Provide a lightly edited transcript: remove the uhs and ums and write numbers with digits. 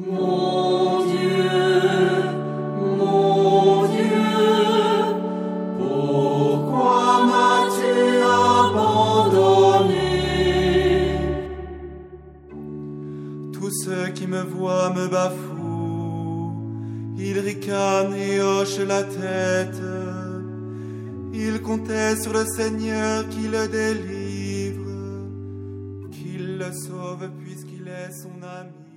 Mon Dieu, pourquoi m'as-tu abandonné? Tous ceux qui me voient me bafouent, ils ricanent et hochent la tête. Ils comptaient sur le Seigneur qui le délivre, qu'il le sauve puisqu'il est son ami.